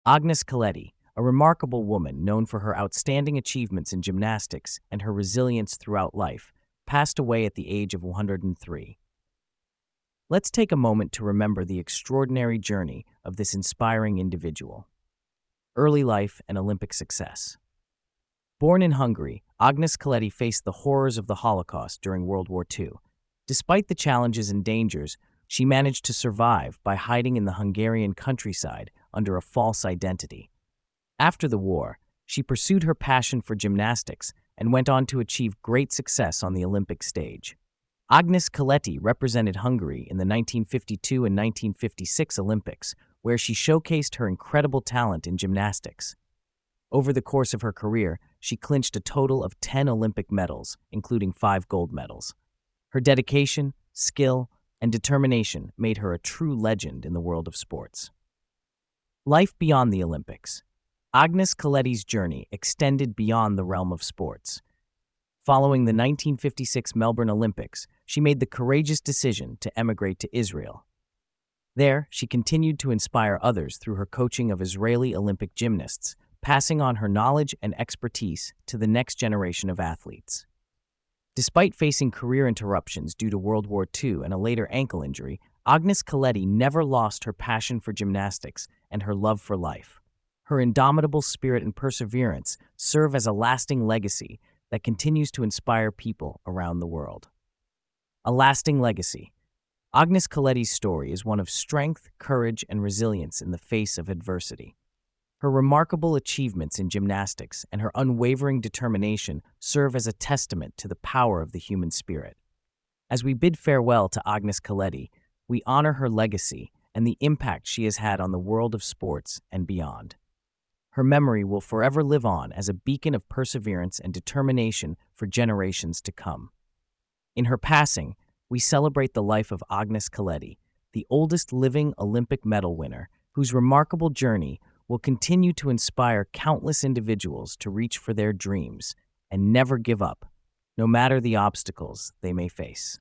Agnes Coletti, a remarkable woman known for her outstanding achievements in gymnastics and her resilience throughout life, passed away at the age of 103. Let's take a moment to remember the extraordinary journey of this inspiring individual. Early life and Olympic success. Born in Hungary, Agnes Coletti faced the horrors of the Holocaust during World War II. Despite the challenges and dangers, she managed to survive by hiding in the Hungarian countryside under a false identity. After the war, she pursued her passion for gymnastics and went on to achieve great success on the Olympic stage. Agnes Coletti represented Hungary in the 1952 and 1956 Olympics, where she showcased her incredible talent in gymnastics. Over the course of her career, she clinched a total of 10 Olympic medals, including 5 gold medals. Her dedication, skill, and determination made her a true legend in the world of sports. Life beyond the Olympics. Agnes Coletti's journey extended beyond the realm of sports. Following the 1956 Melbourne Olympics, she made the courageous decision to emigrate to Israel. There, she continued to inspire others through her coaching of Israeli Olympic gymnasts, passing on her knowledge and expertise to the next generation of athletes. Despite facing career interruptions due to World War II and a later ankle injury, Agnes Coletti never lost her passion for gymnastics and her love for life. Her indomitable spirit and perseverance serve as a lasting legacy that continues to inspire people around the world. A lasting legacy. Agnes Coletti's story is one of strength, courage, and resilience in the face of adversity. Her remarkable achievements in gymnastics and her unwavering determination serve as a testament to the power of the human spirit. As we bid farewell to Agnes Coletti, we honor her legacy and the impact she has had on the world of sports and beyond. Her memory will forever live on as a beacon of perseverance and determination for generations to come. In her passing, we celebrate the life of Agnes Coletti, the oldest living Olympic medal winner, whose remarkable journey will continue to inspire countless individuals to reach for their dreams and never give up, no matter the obstacles they may face.